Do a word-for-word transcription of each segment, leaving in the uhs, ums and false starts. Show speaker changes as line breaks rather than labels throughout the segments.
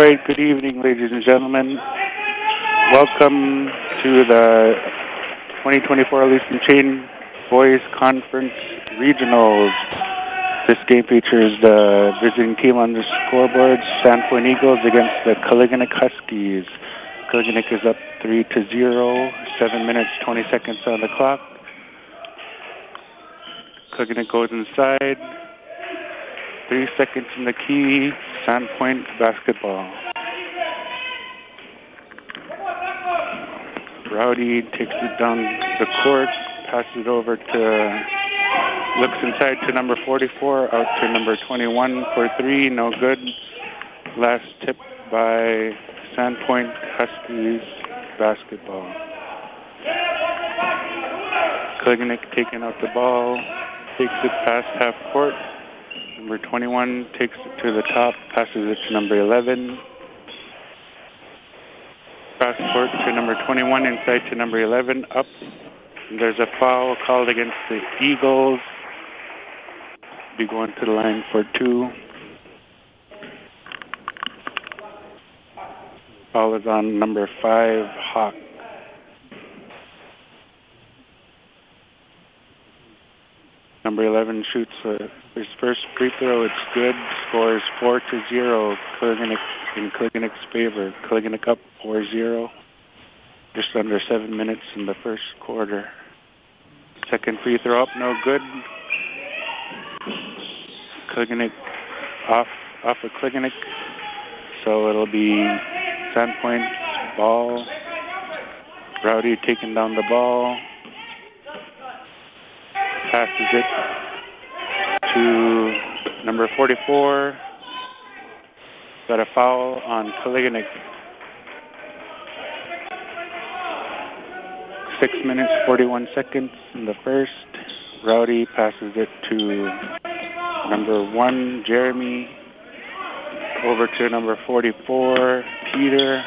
right, good evening, ladies and gentlemen. Welcome to the twenty twenty-four Leeson Chain Boys Conference Regionals. This game features the visiting team on the scoreboard, Sandpoint Eagles against the Koliginek Huskies. Koliginek is up three to zero, seven minutes, twenty seconds on the clock. Koliginek goes inside. Three seconds in the key, Sandpoint basketball. Rowdy takes it down the court, passes it over to, looks inside to number forty-four, out to number twenty-one for three, no good. Last tip by Sandpoint Huskies basketball. Koliginek taking out the ball, takes it past half court. Number twenty-one takes it to the top, passes it to number eleven. Cross court to number twenty-one, inside to number eleven, up. There's a foul called against the Eagles. Be going to the line for two. Foul is on number five, Hawk. Number eleven shoots uh, his first free throw. It's good. Scores four to zero. Koliginek in Koliginek's favor. Koliginek up four zero. Just under seven minutes in the first quarter. Second free throw up, no good. Koliginek off off of Koliginek. So it'll be Sandpoint's ball. Rowdy taking down the ball. Passes it to number forty-four. Got a foul on Koliginek. Six minutes, forty-one seconds in the first. Rowdy passes it to number one, Jeremy. Over to number forty-four, Peter.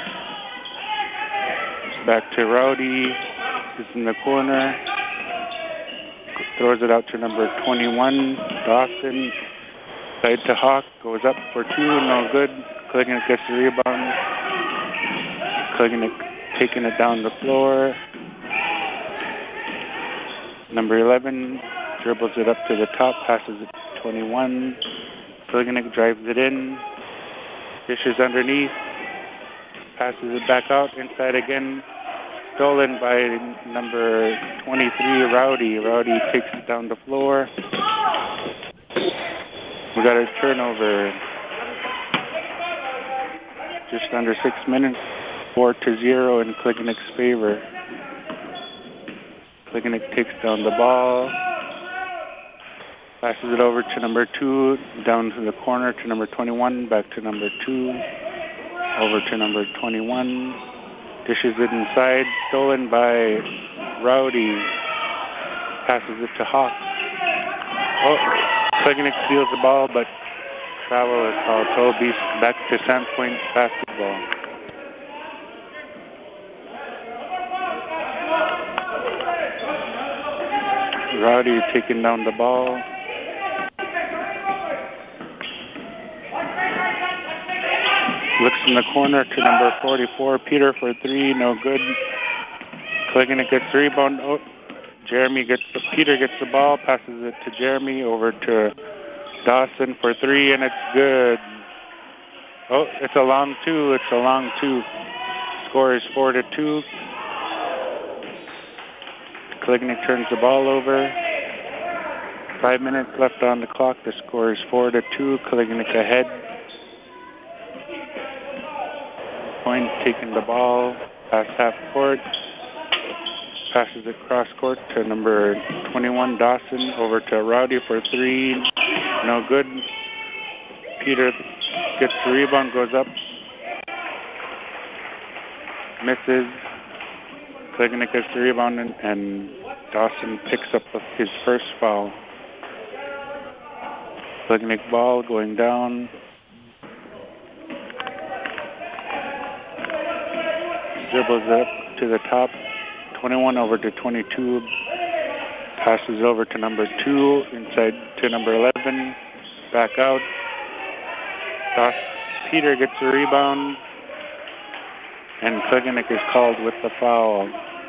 Back to Rowdy. He's in the corner. Throws it out to number twenty-one, Dawson. Side to Hawk, goes up for two, no good. Koliginek gets the rebound. Koliginek taking it down the floor. Number eleven dribbles it up to the top, passes it to twenty-one. Koliginek drives it in. Dishes underneath. Passes it back out, inside again. Stolen by number twenty-three, Rowdy. Rowdy takes it down the floor. We got a turnover. Just under six minutes, four to zero in Koliginek's favor. Koliginek takes down the ball. Passes it over to number two, down to the corner to number twenty-one, back to number two, over to number twenty-one. Dishes it inside, stolen by Rowdy. Passes it to Hawk. Oh, Koliginek steals the ball, but travel is called. So be back to Sandpoint basketball. Rowdy taking down the ball. Looks in the corner to number forty-four, Peter for three, no good. Koliginek gets the rebound. Oh, Jeremy gets the, Peter gets the ball, passes it to Jeremy, over to Dawson for three, and it's good. Oh, it's a long two, it's a long two. Score is four to two. Koliginek turns the ball over. Five minutes left on the clock. The score is four to two. Koliginek ahead. Point taking the ball past half court. Passes it cross court to number twenty-one, Dawson. Over to Rowdy for three. No good. Peter gets the rebound, goes up. Misses. Koliginek gets the rebound, and, and Dawson picks up his first foul. Koliginek ball going down. Dribbles up to the top. twenty-one over to twenty-two. Passes over to number two. Inside to number eleven. Back out. Doss Peter gets the rebound, and Klingenich is called with the foul.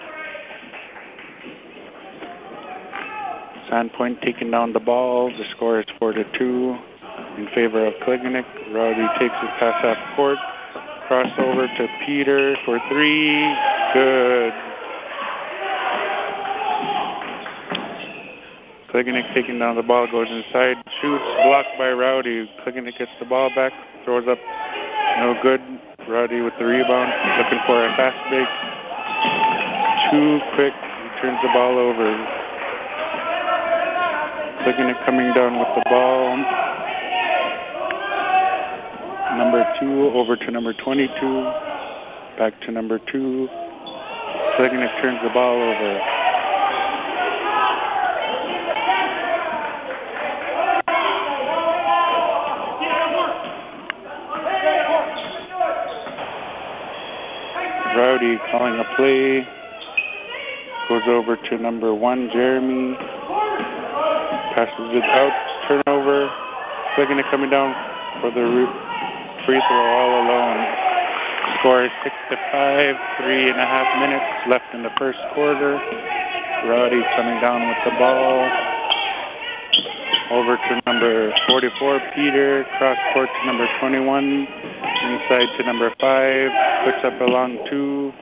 Sandpoint taking down the ball. The score is four to two in favor of Klingenich. Rowdy takes his pass half court. Crossover to Peter for three. Good. Klingenich taking down the ball, goes inside, shoots, blocked by Rowdy. Klingenich gets the ball back, throws up, no good. Rowdy with the rebound, looking for a fast break. Too quick, he turns the ball over. Klingenich coming down with the ball. Number two over to number twenty-two. Back to number two. Klingenich turns the ball over. Rowdy calling a play. Goes over to number one, Jeremy. Passes it out. Turnover. Klingenich coming down for the free throw all alone. Score is six to five. Three and a half minutes left in the first quarter. Rowdy coming down with the ball. Over to number forty-four, Peter. Cross court to number twenty-one. Inside to number five. Puts up a long two.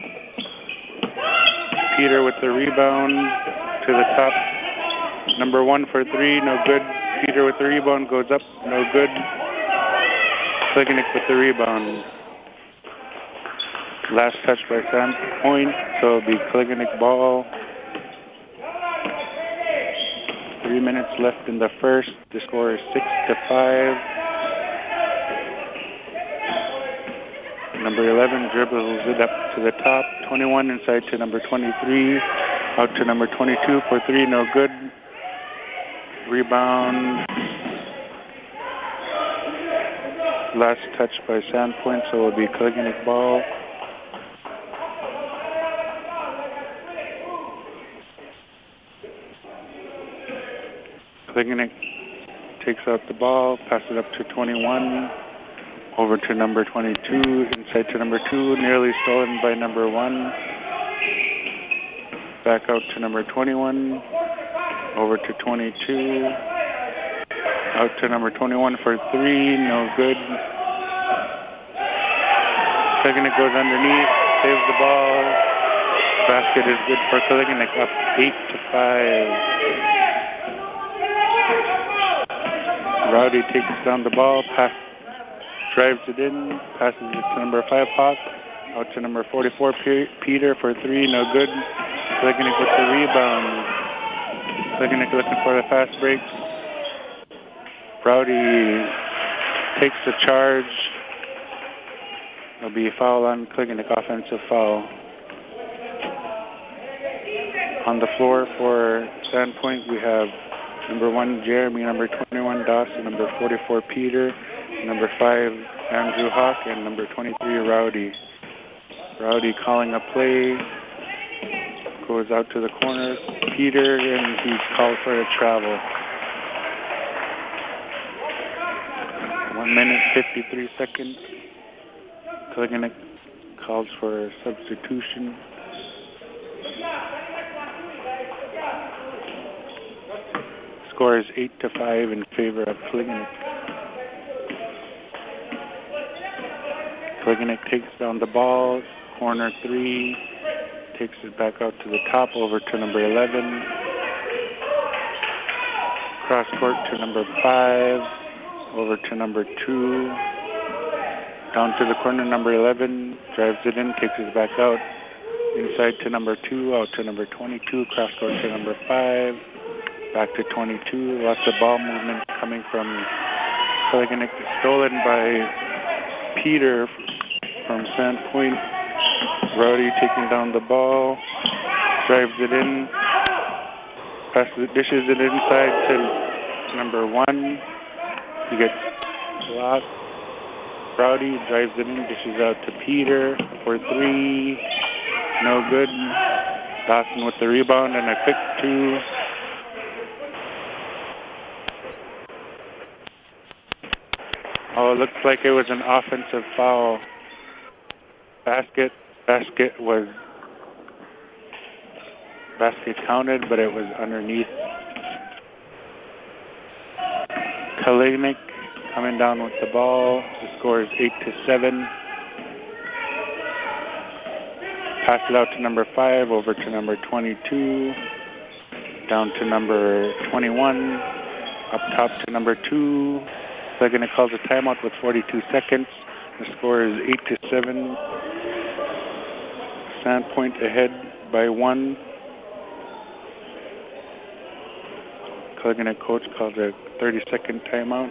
Peter with the rebound to the top. Number one for three, no good. Peter with the rebound, goes up, no good. Klingenich with the rebound. Last touch by Sandpoint, so it'll be Klingenich ball. Three minutes left in the first. The score is six to five. Number eleven dribbles it up to the top. twenty-one inside to number twenty-three. Out to number twenty-two for three, no good. Rebound. Last touch by Sandpoint, so it will be Klingenich ball. Klingenich takes out the ball, passes it up to twenty-one. Over to number twenty-two, inside to number two, nearly stolen by number one. Back out to number twenty-one. Over to twenty-two. Out to number twenty-one for three, no good. Klingenich goes underneath, saves the ball. Basket is good for Klingenich, up eight to five. Rowdy takes down the ball, pass, drives it in, passes it to number five, Hawk. Out to number forty-four, P- Peter for three, no good. Klingenich with the rebound. Klingenich looking for the fast break. Rowdy takes the charge. There'll be a foul on Klingenich, offensive foul. On the floor for Sandpoint, we have number one, Jeremy, number twenty-one, Dawson, number forty-four, Peter, number five, Andrew Hawk, and number twenty-three, Rowdy. Rowdy calling a play. Goes out to the corner. Peter, and he's called for a travel. One minute, fifty-three seconds. Klingenich calls for a substitution. Score is eight to five in favor of Klingenich. Klingenich takes down the ball. Corner three. Takes it back out to the top, over to number eleven. Cross court to number five. Over to number two. Down to the corner, number eleven. Drives it in, takes it back out. Inside to number two, out to number twenty-two. Cross court to number five. Back to twenty-two. Lots of ball movement coming from Klingenich. Stolen by Peter from Sandpoint. Rowdy taking down the ball, drives it in, passes it, dishes it inside to number one. He gets blocked. Rowdy drives it in, dishes out to Peter for three. No good. Dawson with the rebound and a quick two. Oh, it looks like it was an offensive foul. Basket, basket was, basket counted, but it was underneath. Kalinick coming down with the ball. The score is eight to seven. Pass it out to number five, over to number twenty-two, down to number twenty-one, up top to number two. They're going to call the timeout with forty-two seconds. The score is eight to seven. Sandpoint ahead by one. Kalinick coach calls a thirty-second timeout.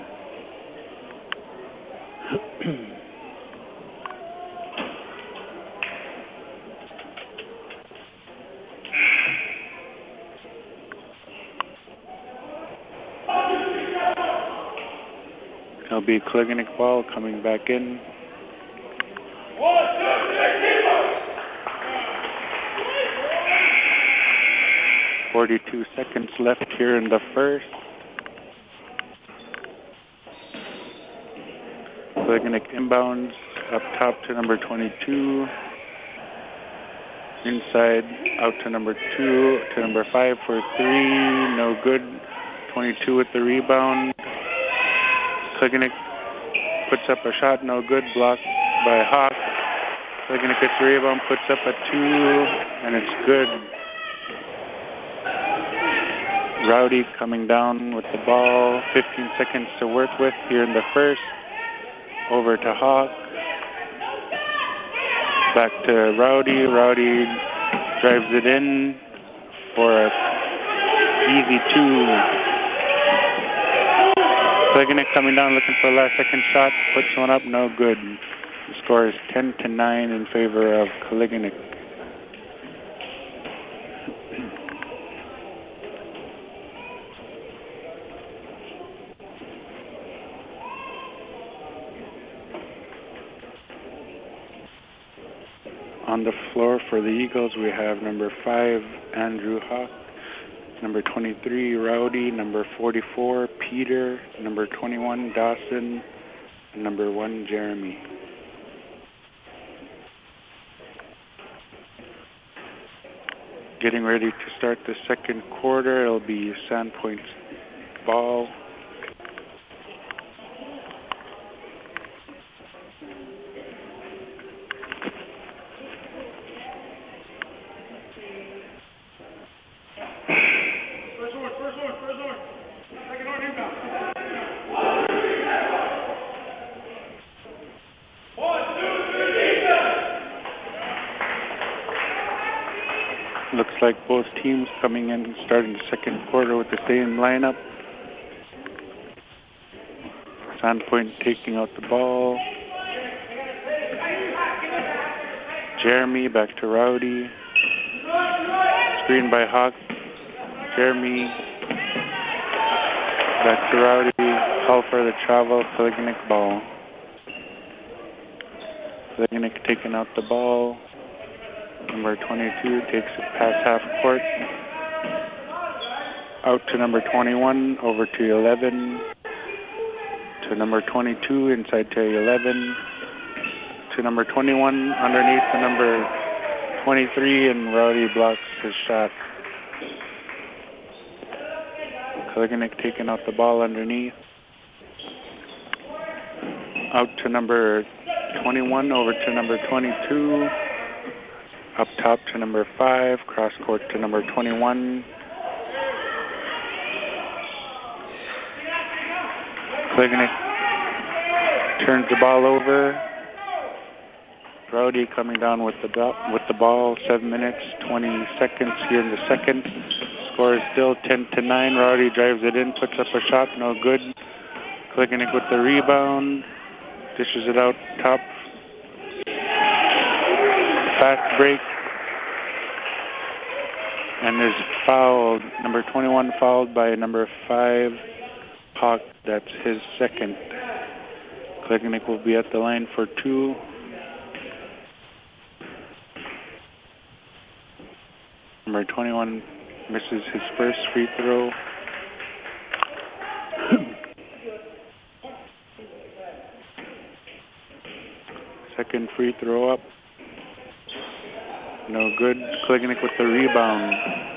It'll be Kalinick ball coming back in. forty-two seconds left here in the first. Kalinick inbounds up top to number twenty-two. Inside out to number two, to number five for three. No good. twenty-two with the rebound. Kalinick puts up a shot, no good. Blocked by Hawk. Kalinick gets the rebound, puts up a two, and it's good. Rowdy coming down with the ball. fifteen seconds to work with here in the first. Over to Hawk. Back to Rowdy. Rowdy drives it in for a easy two. Kalinick coming down looking for a last second shot. Puts one up, no good. The score is ten to nine in favor of Kalinick. On the floor for the Eagles, we have number five, Andrew Hawk, number twenty-three, Rowdy, number forty-four, Peter, number twenty-one, Dawson, and number one, Jeremy. Getting ready to start the second quarter. It'll be Sandpoint's ball. Looks like both teams coming in and starting the second quarter with the same lineup. Sandpoint taking out the ball. Jeremy back to Rowdy. Screen by Hawk. Jeremy back to Rowdy. Call for the travel. Kalinick ball. Kalinick taking out the ball. Number twenty-two takes it past half court. Out to number twenty-one, over to eleven. To number twenty-two, inside to eleven. To number twenty-one, underneath to number twenty-three, and Rowdy blocks his shot. Kalinick taking out the ball underneath. Out to number twenty-one, over to number twenty-two. Up top to number five, cross court to number twenty-one. Kalinick turns the ball over. Rowdy coming down with the with the ball. Seven minutes, twenty seconds here in the second. Score is still ten to nine. Rowdy drives it in, puts up a shot, no good. Kalinick with the rebound, dishes it out top. Fast break, and is fouled. Number twenty-one fouled by number five, Hawk. That's his second. Kalinick will be at the line for two. Number twenty-one misses his first free throw. second free throw up. No good. Klingenich with the rebound.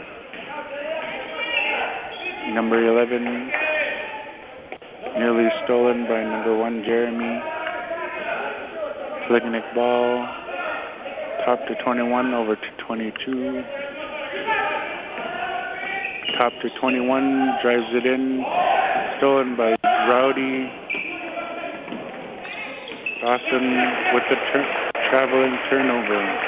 Number eleven, nearly stolen by number one, Jeremy. Klingenich ball. Top to twenty-one, over to twenty-two. Top to twenty-one, drives it in. Stolen by Rowdy. Dawson with the tur- traveling turnover.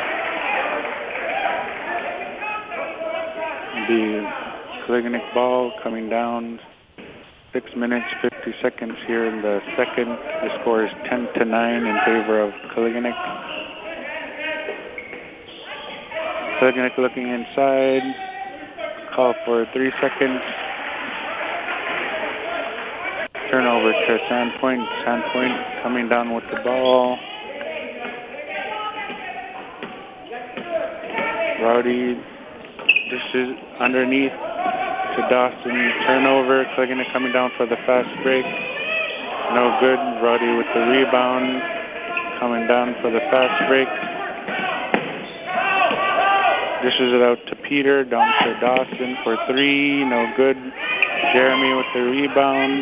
The Klingenich ball coming down. Six minutes, fifty seconds here in the second. The score is ten to nine in favor of Klingenich. Klingenich looking inside. Call for three seconds. Turnover to Sandpoint. Sandpoint coming down with the ball. Rowdy. This is underneath to Dawson. Turnover. Klingenich coming down for the fast break. No good. Rowdy with the rebound. Coming down for the fast break. Dishes it out to Peter. Down to Dawson for three. No good. Jeremy with the rebound.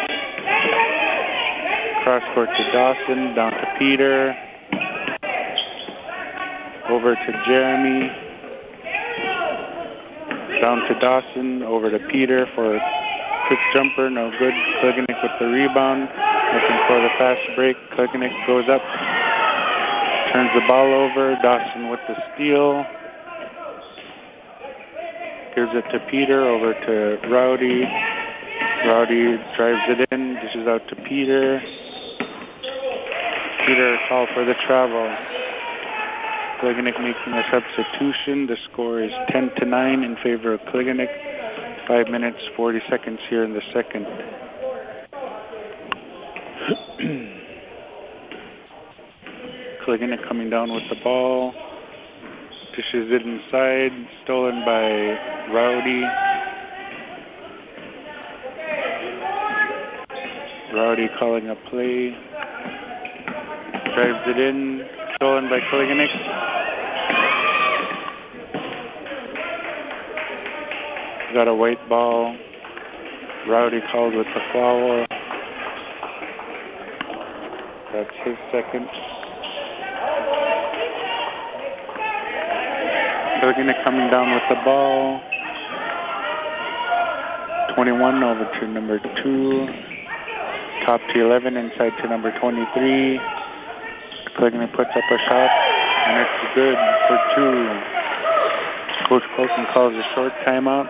Cross court to Dawson. Down to Peter. Over to Jeremy. Down to Dawson, over to Peter for a quick jumper, no good. Klingenich with the rebound, looking for the fast break. Klingenich goes up, turns the ball over. Dawson with the steal. Gives it to Peter, over to Rowdy. Rowdy drives it in, dishes out to Peter. Peter called for the travel. Klingenich making a substitution. The score is ten to nine in favor of Klingenich. Five minutes, forty seconds here in the second. Klingenich coming down with the ball. Dishes it inside. Stolen by Rowdy. Rowdy calling a play. Drives it in. Stolen by Klingenich. Got a white ball. Rowdy called with the foul. That's his second. Klingenich coming down with the ball. twenty-one over to number two. Top to eleven inside to number twenty-three. Klingenich puts up a shot, and it's good for two. Coach Colton calls a short timeout.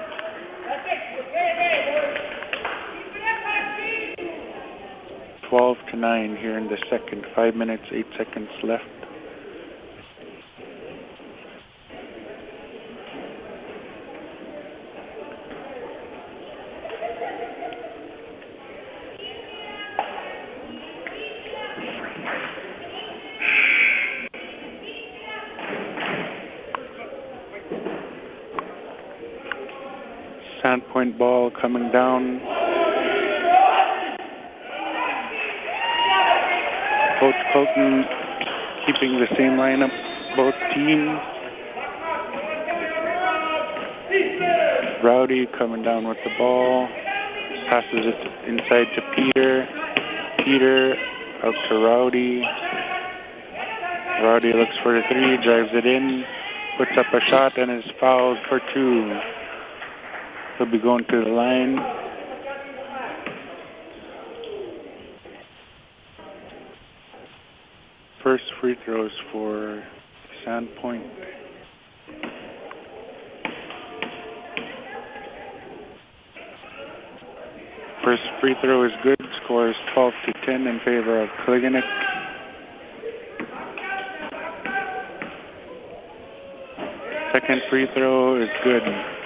twelve to nine here in the second. Five minutes, eight seconds left. Sandpoint ball coming down. Coach Colton keeping the same lineup, both teams. Rowdy coming down with the ball. Passes it inside to Peter. Peter out to Rowdy. Rowdy looks for the three, drives it in, puts up a shot, and is fouled for two. He'll be going to the line. First free throws for Sandpoint. First free throw is good. Score is twelve to ten in favor of Klingenich. Second free throw is good.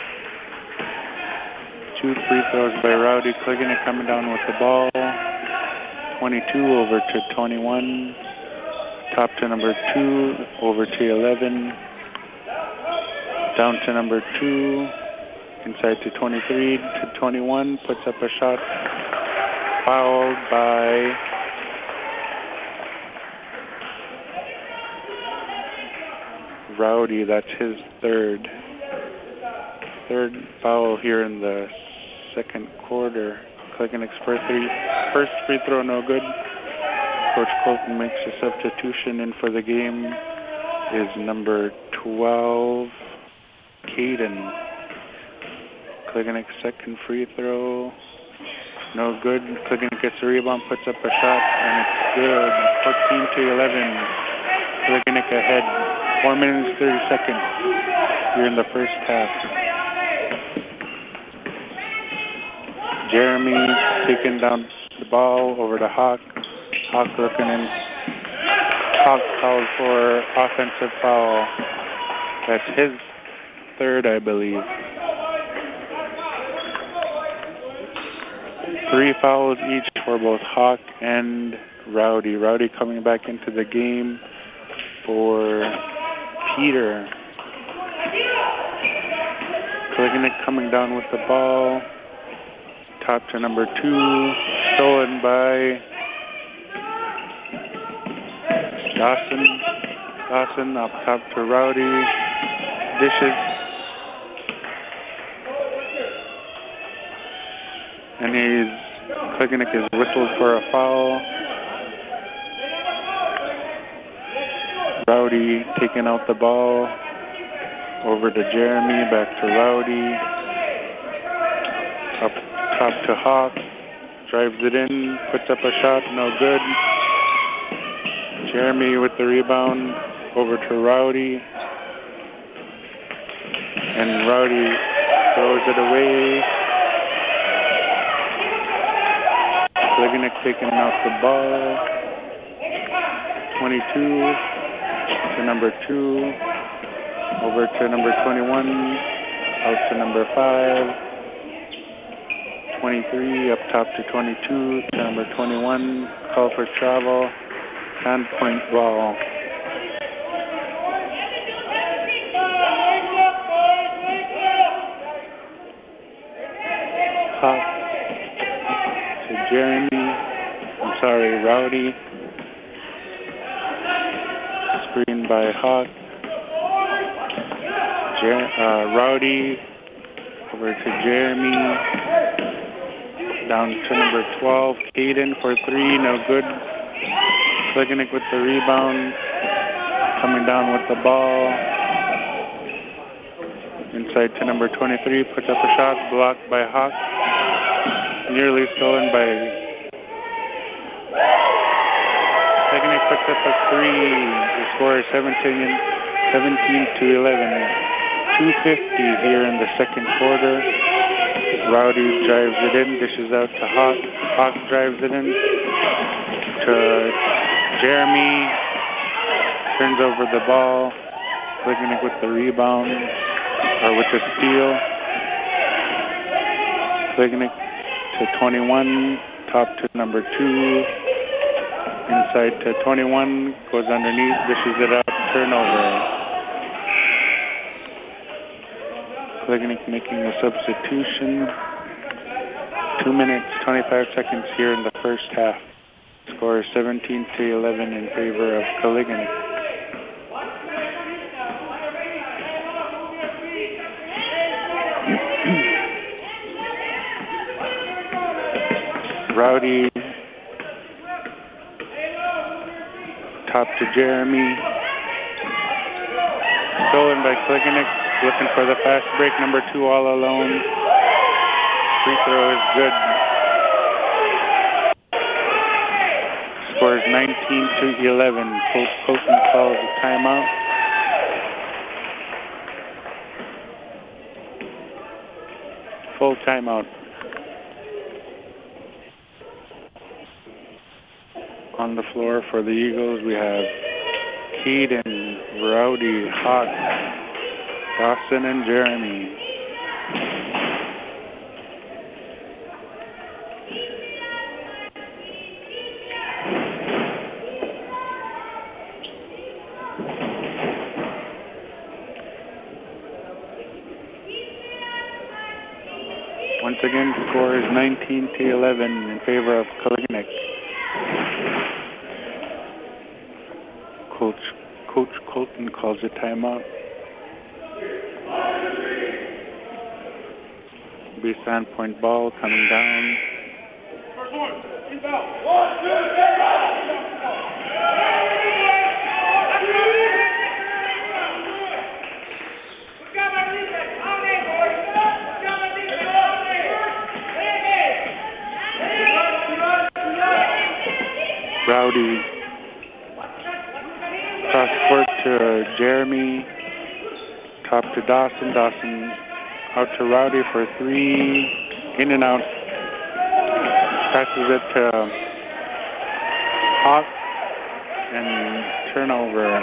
Two free throws by Rowdy. Klingenich coming down with the ball. twenty-two over to twenty-one. Top to number two, over to eleven. Down to number two. Inside to twenty-three, to twenty-one. Puts up a shot. Fouled by Rowdy. That's his third. Third foul here in the second quarter. Kilikinek's first, three, first free throw, no good. Coach Colton makes a substitution in for the game. Is number twelve, Caden. Kilikinek's second free throw, no good. Kilikinek gets the rebound, puts up a shot, and it's good. fourteen to eleven. Kilikinek ahead. Four minutes, thirty seconds here in the first half. Jeremy taking down the ball over to Hawk. Hawk looking in. Hawk called for offensive foul. That's his third, I believe. Three fouls each for both Hawk and Rowdy. Rowdy coming back into the game for Peter. Kilikinek coming down with the ball. Top to number two, stolen by Dawson. Dawson up top to Rowdy. Dishes. And he's, Kilikinek is whistled for a foul. Rowdy taking out the ball. Over to Jeremy, back to Rowdy. Up top to Hawk. Drives it in, puts up a shot, no good. Jeremy with the rebound, over to Rowdy. And Rowdy throws it away. Kilikinek taking off the ball. twenty-two to number two. Over to number twenty-one. Out to number five. twenty-three up top to twenty-two to number twenty-one. Call for travel. And point ball. Hawk to Jeremy. I'm sorry, Rowdy. Screen by Hawk. Jer- uh, Rowdy over to Jeremy. Down to number twelve, Caden for three, no good. Kilikinek with the rebound. Coming down with the ball. Inside to number twenty-three, puts up a shot, blocked by Hawk. Nearly stolen by... Kilikinek puts up a three. The score is seventeen, seventeen to eleven. two fifty here in the second quarter. Rowdy drives it in, dishes out to Hawk. Hawk drives it in to Jeremy. Turns over the ball. Kilikinek with the rebound, or with the steal. Kilikinek to twenty-one, top to number two. Inside to twenty-one, goes underneath, dishes it out, turnover. Kilikinek making a substitution. Two minutes, twenty-five seconds here in the first half. Score is seventeen to eleven in favor of Kilikinek. Rowdy, top to Jeremy. Stolen by Kilikinek. Looking for the fast break, number two all alone. Free throw is good. Score is nineteen to eleven. Coach Colton calls a timeout. Full timeout. On the floor for the Eagles, we have Caden, Rowdy, Hawk, Dawson, and Jeremy. Once again, the score is nineteen to eleven in favor of Kilikinek. Coach, Coach Colton and calls a timeout. Be Sandpoint ball coming down. Rowdy cross court to Jeremy, top to Dawson. Dawson out to Rowdy for three, in and out. Passes it to Hawk and turnover.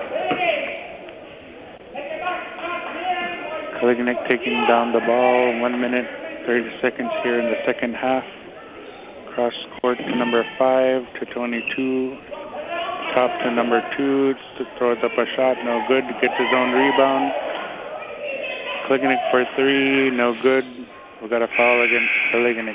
Kaliganek taking down the ball. One minute, thirty seconds here in the second half. Cross court to number five to twenty-two. Top to number two. Throws up a shot, no good. Gets his own rebound. Kaliganek for three, no good. We got a foul against Kaliganek.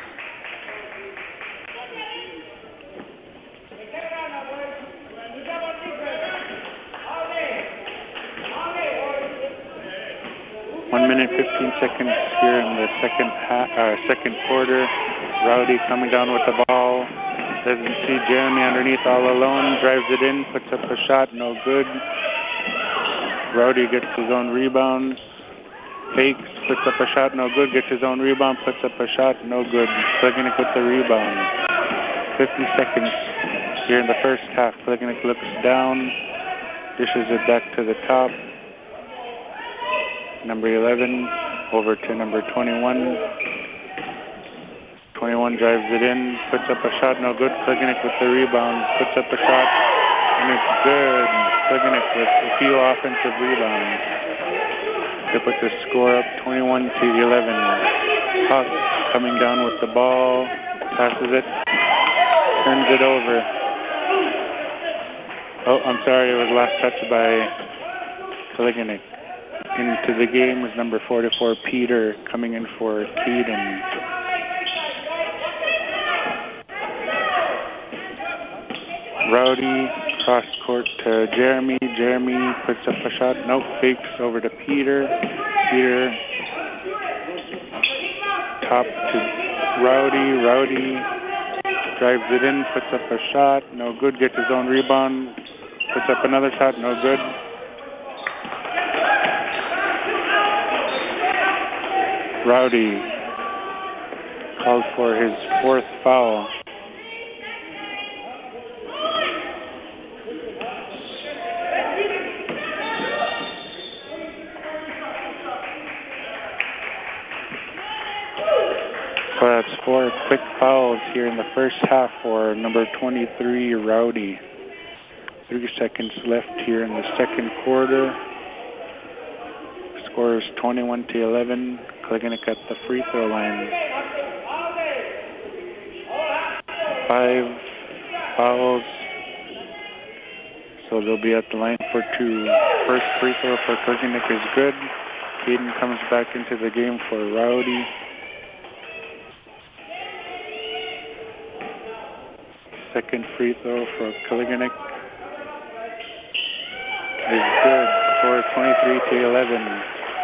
One minute, fifteen seconds here in the second half, uh, second quarter. Rowdy coming down with the ball. Doesn't see Jeremy underneath all alone. Drives it in, puts up a shot, no good. Rowdy gets his own rebound. Fakes, puts up a shot, no good. Gets his own rebound, puts up a shot, no good. Kaliganek with the rebound. fifty seconds here in the first half. Kaliganek looks down, dishes it back to the top. Number eleven over to number twenty-one. twenty-one drives it in, puts up a shot, no good. Kaliganek with the rebound, puts up a shot, and it's good. Kaliganek with a few offensive rebounds to put the score up twenty-one to eleven. Hawk coming down with the ball, passes it, turns it over. Oh, I'm sorry, it was last touched by Kaliganek. Into the game is number forty-four, Peter, coming in for Keaton. Rowdy, cross court to Jeremy. Jeremy puts up a shot. Nope, fakes over to Peter. Peter, top to Rowdy. Rowdy drives it in, puts up a shot. No good, gets his own rebound. Puts up another shot, no good. Rowdy called for his fourth foul. So that's four quick fouls here in the first half for number twenty-three, Rowdy. Three seconds left here in the second quarter. Score is twenty-one to eleven. Kaliganek at the free throw line. Five fouls. So they'll be at the line for two. First free throw for Kaliganek is good. Caden comes back into the game for Rowdy. Second free throw for Kaliganek is good. Score is twenty-three to eleven.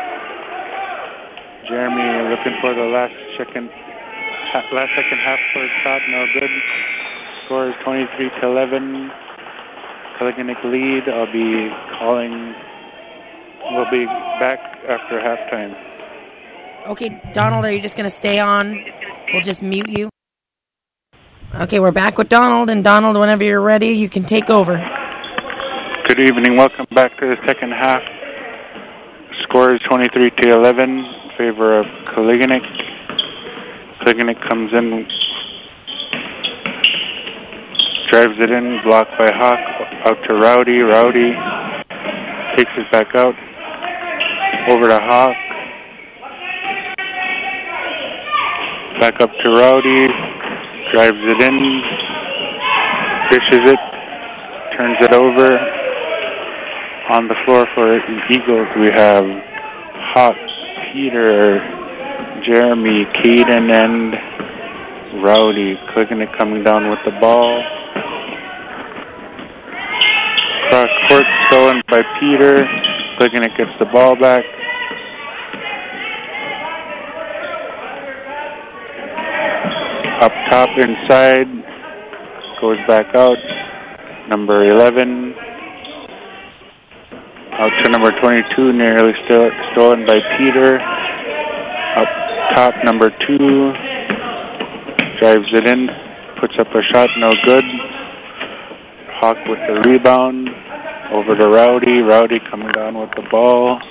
Jeremy looking for the last second, last second half for a shot, no good. Score is twenty-three to eleven. Kaliganek lead. I'll be calling. We'll be back after halftime.
Okay, Donald, are you just going to stay on? We'll just mute you. Okay, we're back with Donald, and Donald, whenever you're ready, you can take over.
Good evening. Welcome back to the second half. Score is twenty-three to eleven in favor of Kaliganek. Kaliganek comes in, drives it in, blocked by Hawk, out to Rowdy. Rowdy takes it back out, over to Hawk. Back up to Rowdy, drives it in, dishes it, turns it over. On the floor for the Eagles, we have Hawk, Peter, Jeremy, Caden, and Rowdy. Kaliganek coming down with the ball. Cross court stolen by Peter. Kligenik gets the ball back. Up top inside. Goes back out. Number eleven. Out to number twenty-two. Nearly st- stolen by Peter. Up top, number two. Drives it in. Puts up a shot. No good. Hawk with the rebound. Over to Rowdy. Rowdy coming down with the ball.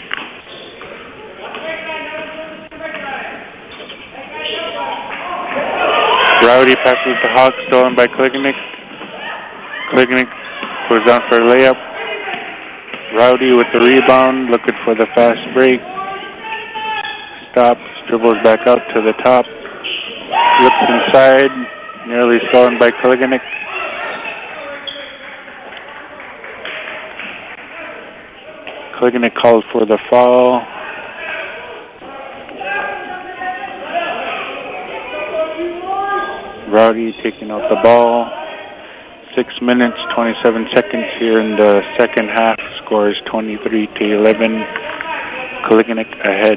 Rowdy passes to Hawk, stolen by Kligenik. Kligenik goes down for a layup. Rowdy with the rebound, looking for the fast break. Stops, dribbles back out to the top. Looks inside, nearly stolen by Kligenik. Kligenik called for the foul. Rowdy taking out the ball. Six minutes, twenty-seven seconds here in the second half. Score is twenty-three to eleven. Kligenik ahead.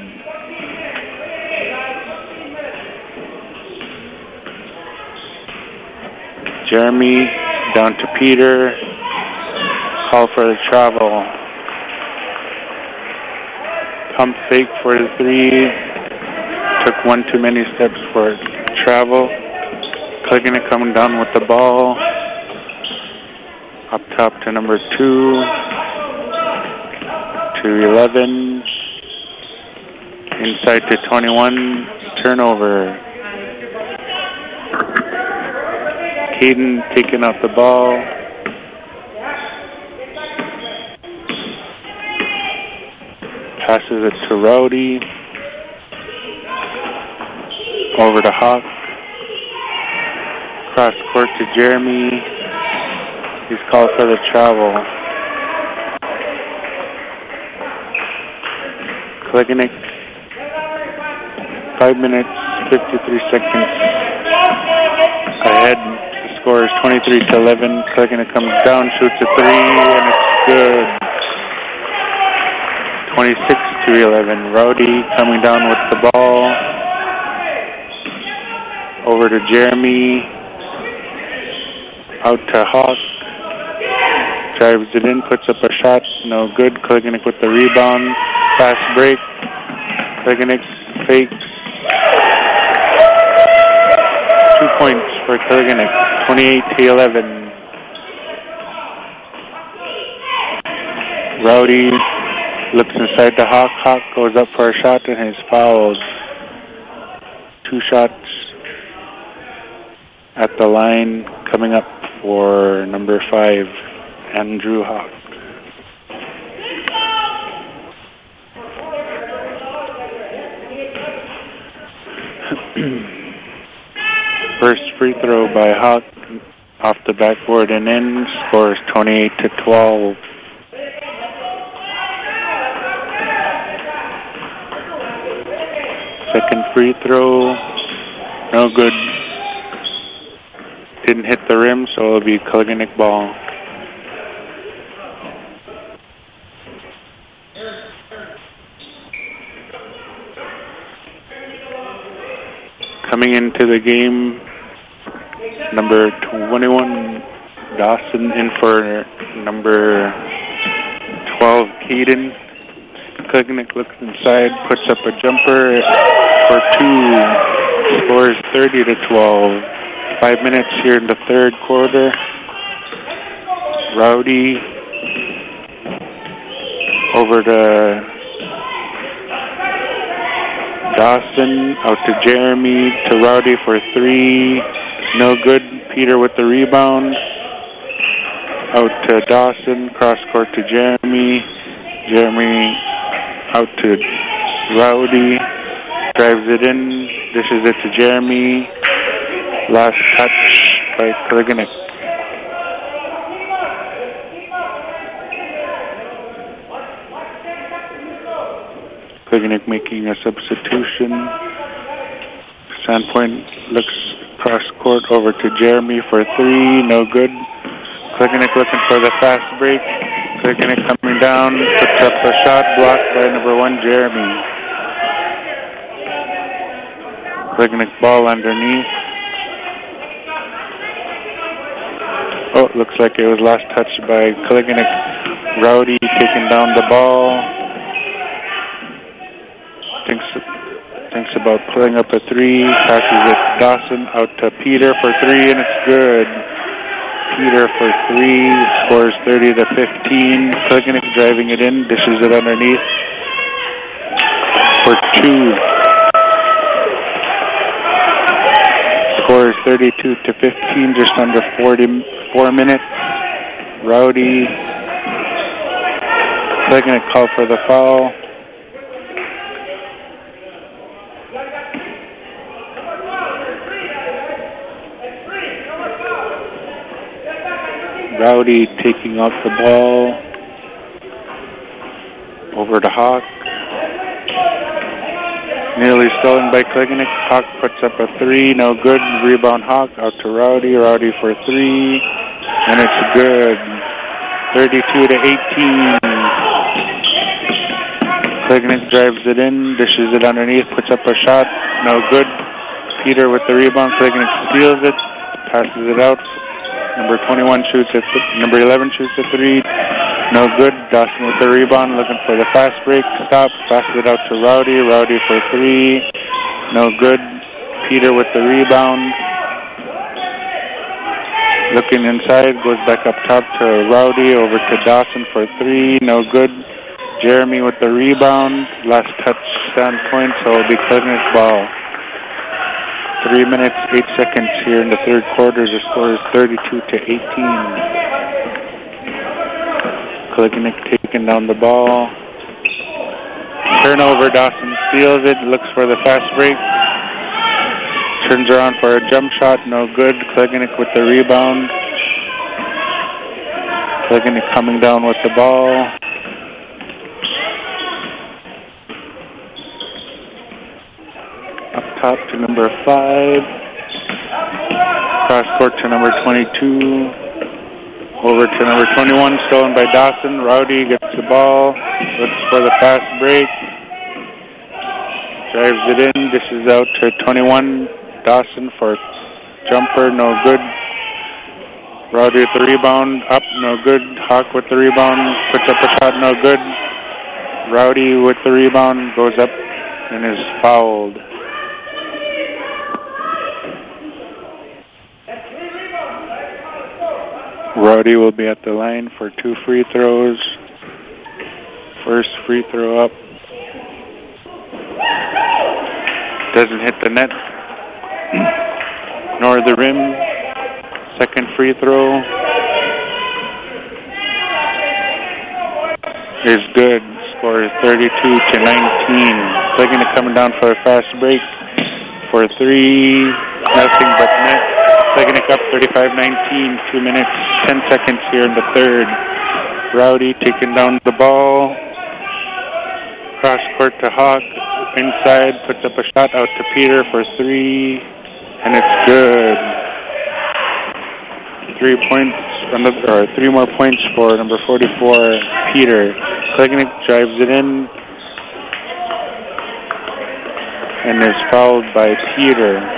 Jeremy down to Peter. Call for the travel. Pump fake for the three. Took one too many steps for travel. Kligenik coming down with the ball. Up top to number two. To eleven. Inside to twenty-one. Turnover. Caden taking out the ball. Passes it to Rowdy. Over to Hawk. Cross court to Jeremy. He's called for the travel. Kligenik. Five minutes, fifty-three seconds ahead. The score is twenty-three to eleven. Kligenik comes down, shoots a three, and it's good. twenty-six to eleven. Rowdy coming down with the ball. Over to Jeremy. Out to Hawk. Drives it in, puts up a shot. No good. Kligenik with the rebound. Fast break. Kligenik fakes. Two points for Kligenik. twenty-eight to eleven. Rowdy looks inside the Hawk. Hawk goes up for a shot and is fouled. Two shots at the line coming up for number five, Andrew Hawk. First free throw by Hawk off the backboard and in. Scores twenty-eight to twelve. Second free throw, no good. Didn't hit the rim, so it'll be Kligenik ball. Coming into the game, number twenty-one, Dawson, in for number twelve, Caden. Kligenik looks inside, puts up a jumper for two, scores thirty to twelve. Five minutes here in the third quarter. Rowdy over to Dawson, out to Jeremy, to Rowdy for three. No good. Peter with the rebound. Out to Dawson, cross court to Jeremy. Jeremy out to Rowdy. Drives it in, dishes it to Jeremy. Last touch by Kligenik. Kligenik making a substitution. Sandpoint looks cross court over to Jeremy for three. No good. Kligenik looking for the fast break. Klicknick coming down, puts up a shot blocked by number one, Jeremy. Klicknick ball underneath. Oh, looks like it was last touched by Klicknick. Rowdy taking down the ball. Thinks thinks about pulling up a three. Passes it Dawson out to Peter for three, and it's good. Peter for three. Scores thirty to fifteen. Klicknick driving it in. Dishes it underneath for two. Scores thirty-two to fifteen. Just under forty-four minutes. Rowdy. Klicknick call for the foul. Rowdy taking out the ball. Over to Hawk. Nearly stolen by Klicknick. Hawk puts up a three. No good. Rebound Hawk out to Rowdy. Rowdy for three. And it's good. thirty-two to eighteen. Klicknick drives it in. Dishes it underneath. Puts up a shot. No good. Peter with the rebound. Klicknick steals it. Passes it out. Number twenty-one shoots at th- number eleven shoots at three. No good. Dawson with the rebound, looking for the fast break. Stop. Passes it out to Rowdy. Rowdy for three. No good. Peter with the rebound. Looking inside, goes back up top to Rowdy. Over to Dawson for three. No good. Jeremy with the rebound. Last touchdown point, so it'll be Klicknick's ball. Three minutes, eight seconds here in the third quarter. The score is thirty-two to eighteen. Klicknick taking down the ball. Turnover, Dawson steals it, looks for the fast break. Turns around for a jump shot, no good. Klicknick with the rebound. Klicknick coming down with the ball. Up top to number five. Cross court to number twenty-two. Over to number twenty-one, stolen by Dawson. Rowdy gets the ball. Looks for the fast break. Drives it in. Dishes out to twenty-one. Dawson for jumper. No good. Rowdy with the rebound. Up. No good. Hawk with the rebound. Puts up a shot. No good. Rowdy with the rebound. Goes up and is fouled. Rowdy will be at the line for two free throws. First free throw up. Doesn't hit the net, nor the rim. Second free throw is good. Score is thirty-two to nineteen. Klicknick coming down for a fast break for three. Nothing but net. Klicknick up thirty-five nineteen, two minutes, ten seconds here in the third. Rowdy taking down the ball. Cross court to Hawk. Inside, puts up a shot out to Peter for three. And it's good. Three points, or three more points for number forty-four, Peter. Klicknick drives it in. And is fouled by Peter.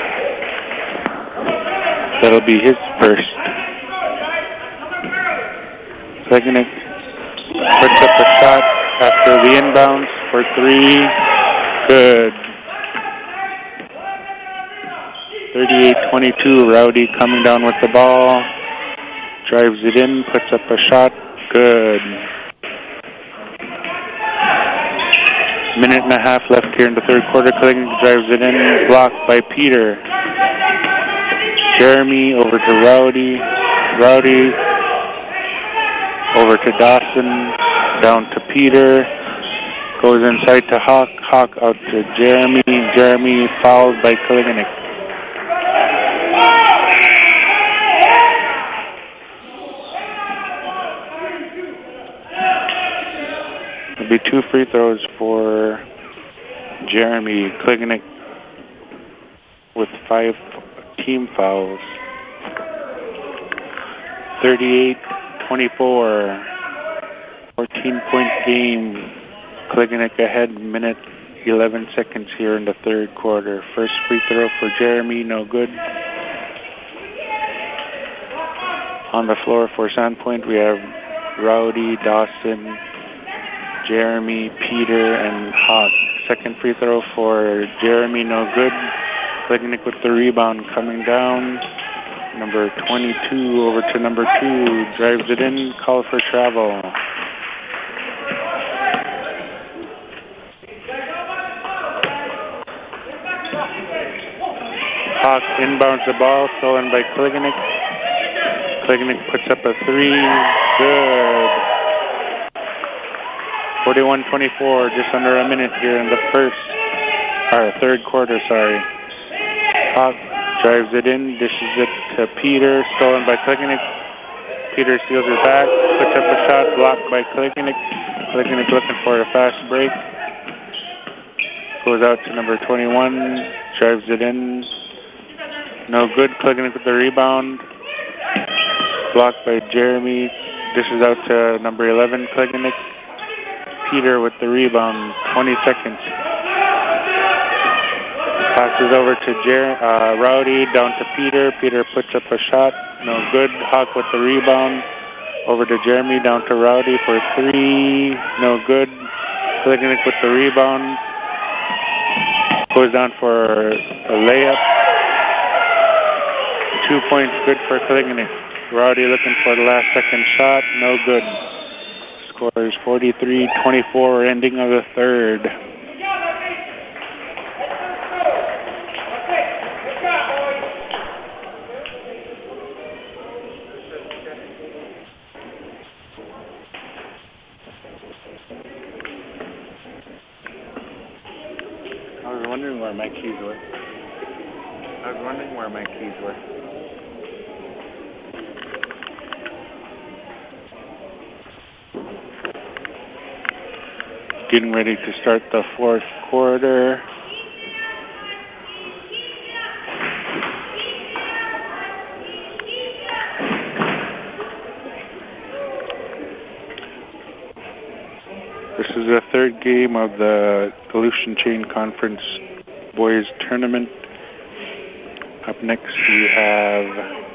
That'll be his first. Klicknick puts up a shot after the inbounds for three. Good. thirty-eight twenty-two. Rowdy coming down with the ball. Drives it in. Puts up a shot. Good. Minute and a half left here in the third quarter. Klicknick drives it in. Blocked by Peter. Jeremy over to Rowdy. Rowdy over to Dawson. Down to Peter. Goes inside to Hawk. Hawk out to Jeremy. Jeremy fouled by Klicknick. There'll be two free throws for Jeremy. Klicknick with five team fouls. thirty-eight twenty-four. fourteen-point game. Klingenich ahead, minute eleven seconds here in the third quarter. First free throw for Jeremy, no good. On the floor for Sandpoint, we have Rowdy, Dawson, Jeremy, Peter, and Hawk. Second free throw for Jeremy, no good. Klingenich with the rebound coming down. Number twenty-two over to number two. Drives it in, call for travel. Hawk inbounds the ball, stolen by Klingenich. Klingenich puts up a three. Good. forty-one twenty-four, just under a minute here in the first, or third quarter, sorry. Hawk drives it in, dishes it to Peter, stolen by Klingenich. Peter steals it back, puts up a shot, blocked by Klingenich. Klingenich looking for a fast break. Goes out to number twenty-one, drives it in. No good. Klingenich with the rebound. Blocked by Jeremy. Dishes out to number eleven, Klingenich. Peter with the rebound. twenty seconds. Passes over to Jer- uh, Rowdy, down to Peter. Peter puts up a shot. No good. Hawk with the rebound. Over to Jeremy, down to Rowdy for three. No good. Klingenich with the rebound. Goes down for a layup. Two points good for Klingenich. Rowdy looking for the last second shot. No good. Score is forty-three twenty-four, ending of the third. I was wondering where my keys were. I was wondering where my keys were. Getting ready to start the fourth quarter. This is the third game of the Aleutian Chain Conference Boys Tournament. Up next we have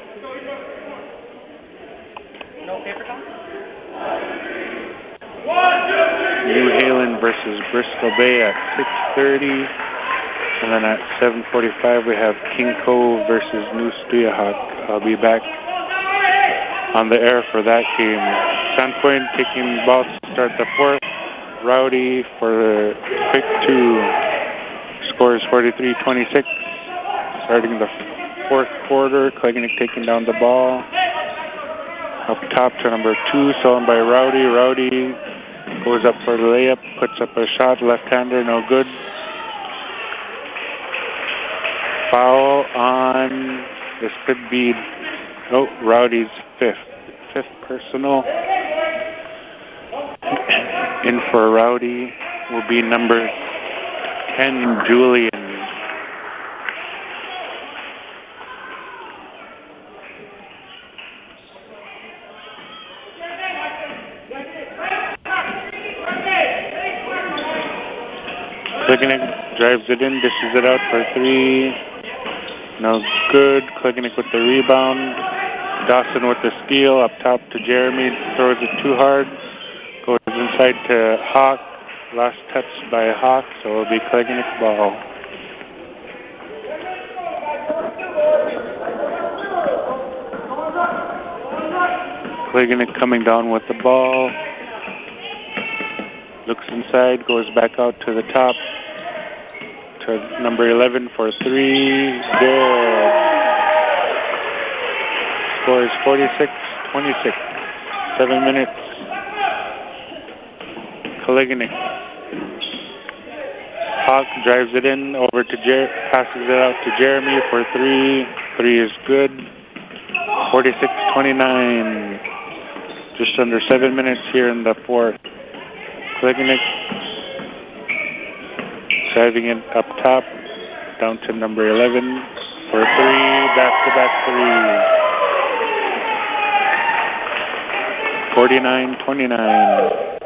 New Halen versus Bristol Bay at six thirty. And then at seven forty-five we have King Cove versus New Stuyahawk. I'll be back on the air for that game. Sandpoint taking the ball to start the fourth. Rowdy for the pick two. Score is forty-three twenty-six. Starting the fourth quarter, Klingenich taking down the ball. Up top to number two, stolen by Rowdy. Rowdy goes up for the layup, puts up a shot, left-hander, no good. Foul on, this could be, oh, Rowdy's fifth. Fifth personal. In for Rowdy will be number ten, Julian. Klingenich drives it in, dishes it out for three. No good. Klingenich with the rebound. Dawson with the steal. Up top to Jeremy. Throws it too hard. Goes inside to Hawk. Last touch by Hawk, so it'll be Klingenich ball. Klingenich coming down with the ball. Looks inside, goes back out to the top to number eleven for three. Good. Score is forty-six twenty-six. Seven minutes. Klingenich. Hawk drives it in over to Jer- passes it out to Jeremy for three. Three is good. forty-six twenty-nine. Just under seven minutes here in the fourth. Klingenich driving it up top, down to number eleven for three, back-to-back three. forty-nine twenty-nine.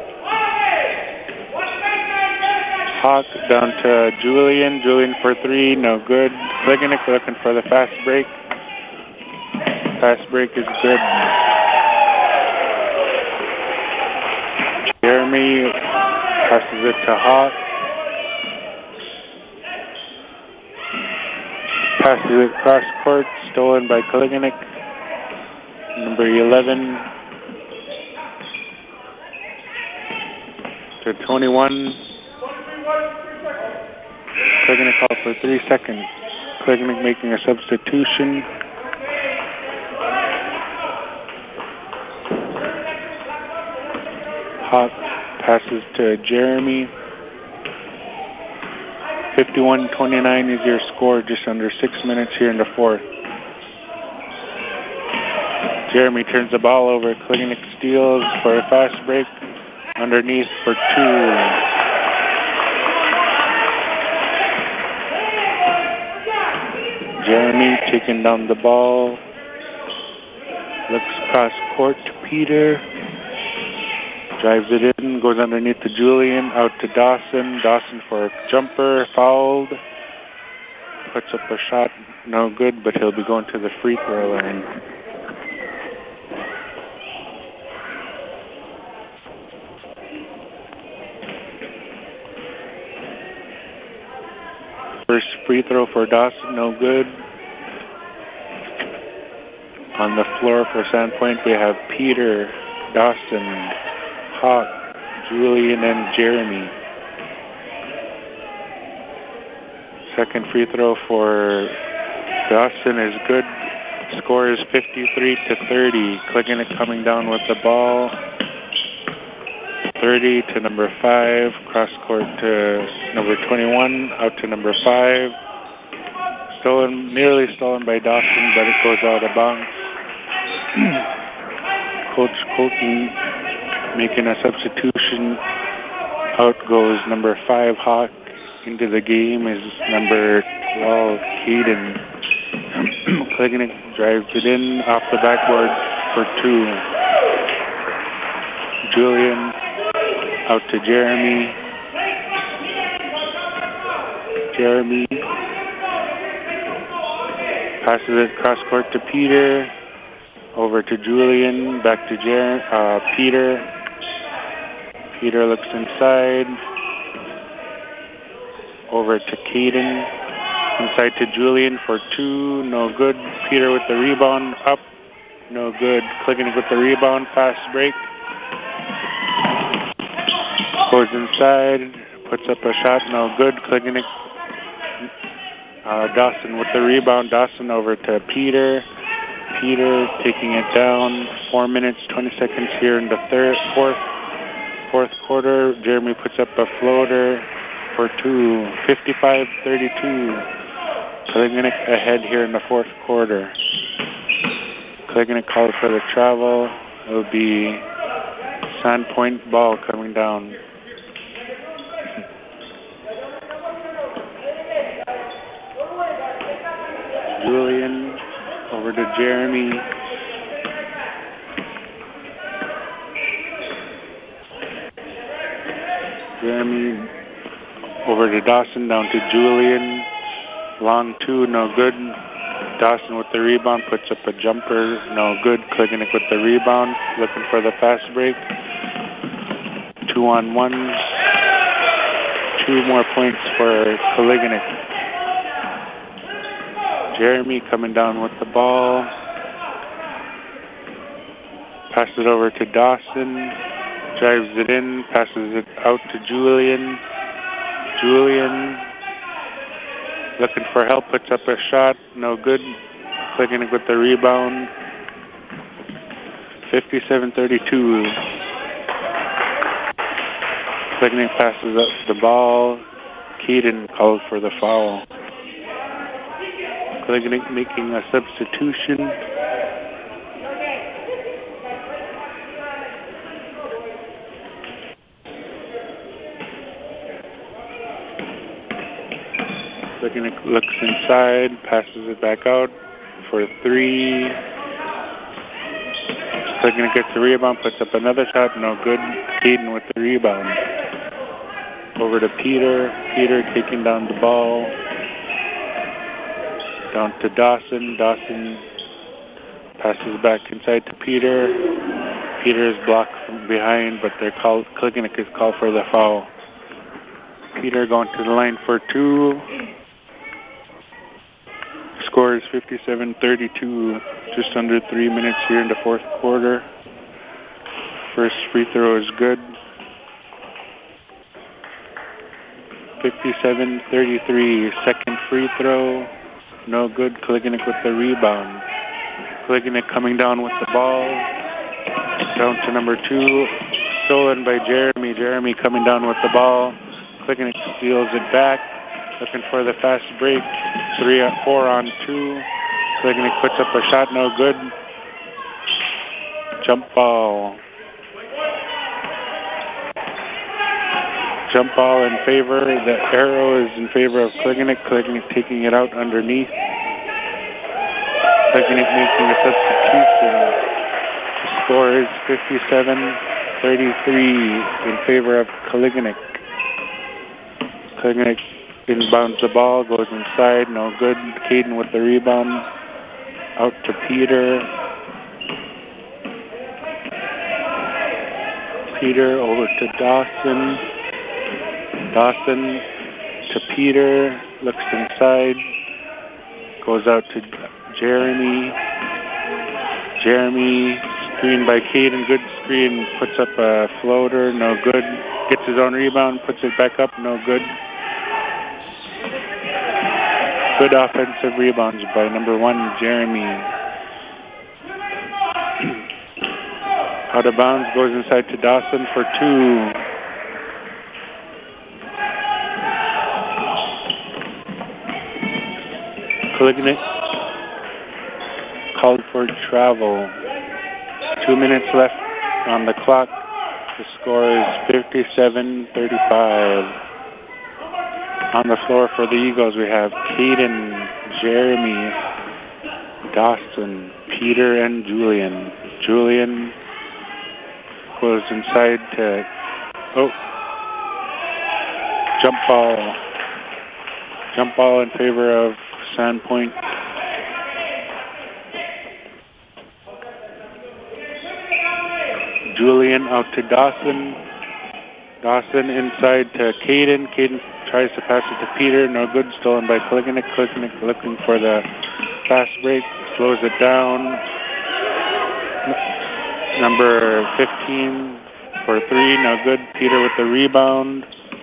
Hawk down to Julian. Julian for three, no good. Kligenik looking for the fast break. Fast break is good. Jeremy passes it to Hawk. Passes it cross court, stolen by Kligenik. Number eleven to twenty-one. Kligenik called for three seconds. Kligenik making a substitution. Hawk passes to Jeremy. fifty-one twenty-nine is your score, just under six minutes here in the fourth. Jeremy turns the ball over. Kligenik steals for a fast break. Underneath for two. Jeremy taking down the ball. Looks cross court to Peter. Drives it in, goes underneath to Julian, out to Dawson. Dawson for a jumper, fouled. Puts up a shot, no good, but he'll be going to the free throw line. First free throw for Dawson, no good. On the floor for Sandpoint, we have Peter, Dawson, Hawk, Julian, and Jeremy. Second free throw for Dawson is good. Score is fifty-three to thirty. Kligenik coming down with the ball. thirty to number five. Cross court to number twenty-one. Out to number five. Stolen, nearly stolen by Dawson, but it goes out of bounds. Coach Colton making a substitution. Out goes number five, Hawk. Into the game is number twelve, Caden. Kligenik drives it in off the backboard for two. Julian out to Jeremy. Jeremy passes it cross court to Peter. Over to Julian. Back to Jer- uh, Peter. Peter looks inside. Over to Caden. Inside to Julian for two. No good. Peter with the rebound. Up. No good. Kligenik with the rebound. Fast break. Goes inside. Puts up a shot. No good. Kligenik. Uh, Dawson with the rebound. Dawson over to Peter. Peter taking it down. Four minutes, twenty seconds here in the third, fourth, fourth quarter. Jeremy puts up a floater for two. fifty-five thirty-two. Kligenik ahead here in the fourth quarter. Kligenik called for the travel. It will be Sandpoint ball coming down. Julian over to Jeremy. Jeremy over to Dawson, down to Julian. Long two, no good. Dawson with the rebound, puts up a jumper, no good. Kligenik with the rebound, looking for the fast break. Two on one. Two more points for Kligenik. Jeremy coming down with the ball. Passes it over to Dawson. Drives it in. Passes it out to Julian. Julian looking for help. Puts up a shot. No good. Kligenik with the rebound. fifty-seven thirty-two. Kligenik passes up the ball. Caden called for the foul. Kligenik making a substitution. Kligenik looks inside, passes it back out for three. Kligenik gets the rebound, puts up another shot, no good. Caden with the rebound. over to Peter. Peter taking down the ball. Down to Dawson. Dawson passes back inside to Peter. Peter is blocked from behind, but they're called, Kligenik is called for the foul. Peter going to the line for two. Score is fifty-seven thirty-two. Just under three minutes here in the fourth quarter. First free throw is good. fifty-seven thirty-three. Second free throw. No good. Kligenik with the rebound. Kligenik coming down with the ball. Down to number two. Stolen by Jeremy. Jeremy coming down with the ball. Kligenik steals it back. Looking for the fast break. Three on four on two. Kligenik puts up a shot. No good. Jump ball. Jump ball in favor. The arrow is in favor of Kligenik. Kligenik taking it out underneath. Kligenik making a substitution. The score is fifty-seven thirty-three in favor of Kligenik. Kligenik inbounds the ball, goes inside, no good. Caden with the rebound. Out to Peter. Peter over to Dawson. Dawson to Peter. Looks inside. Goes out to Jeremy. Jeremy screened by Caden. Good screen. Puts up a floater. No good. Gets his own rebound. Puts it back up. No good. Good offensive rebounds by number one, Jeremy. Out of bounds. Goes inside to Dawson for two. Kligenik called for travel. Two minutes left on the clock. The score is fifty-seven thirty-five. On the floor for the Eagles, we have Caden, Jeremy, Dawson, Peter, and Julian. Julian goes inside to, oh, jump ball. Jump ball in favor of Sandpoint. Julian out to Dawson. Dawson inside to Caden. Caden tries to pass it to Peter. No good. Stolen by Kligenik. Kligenik looking for the fast break. Slows it down. Number fifteen for three. No good. Peter with the rebound.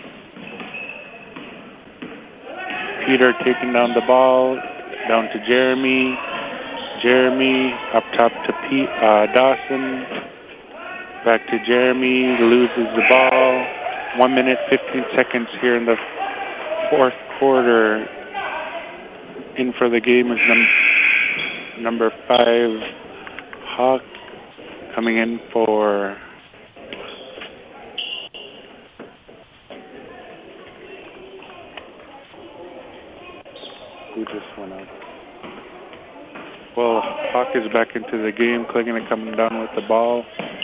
Peter taking down the ball. Down to Jeremy. Jeremy up top to Pete, uh, Dawson. Back to Jeremy. Loses the ball. One minute, fifteen seconds here in the fourth quarter. In for the game is num- number five, Hawk, coming in for who just went out? Well, Hawk is back into the game. Kligenik coming down with the ball.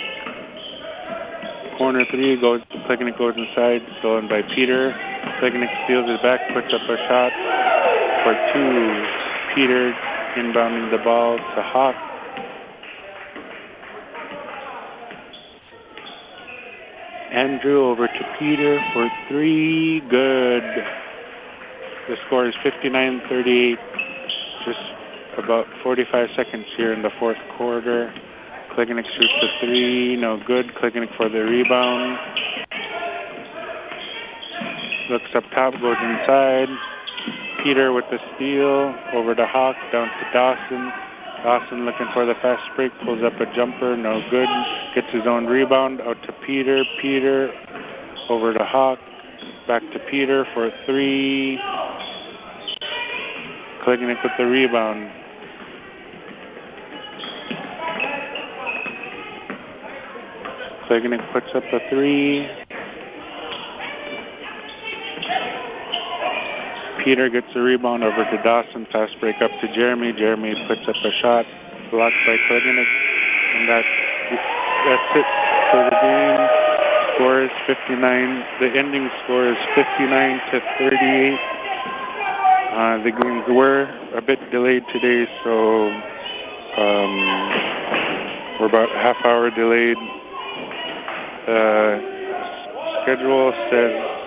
Corner three, goes, Kligenik goes inside, stolen by Peter. Kligenik steals it back, puts up a shot for two. Peter inbounding the ball to Hawk. Andrew over to Peter for three. Good. The score is fifty-nine thirty-eight. Just about forty-five seconds here in the fourth quarter. Kligenik shoots the three. No good. Kligenik for the rebound. Looks up top, goes inside. Peter with the steal. Over to Hawk, down to Dawson. Dawson looking for the fast break. Pulls up a jumper. No good. Gets his own rebound. Out to Peter. Peter over to Hawk. Back to Peter for three. Kligenik with the rebound. Kligenik puts up a three. Peter gets the rebound over to Dawson. Fast break up to Jeremy. Jeremy puts up a shot. Blocked by Kligenik. And that, that's it for the game. score is fifty-nine. The ending score is fifty-nine to thirty-eight. Uh, the games were a bit delayed today, so um, we're about a half hour delayed. The schedule says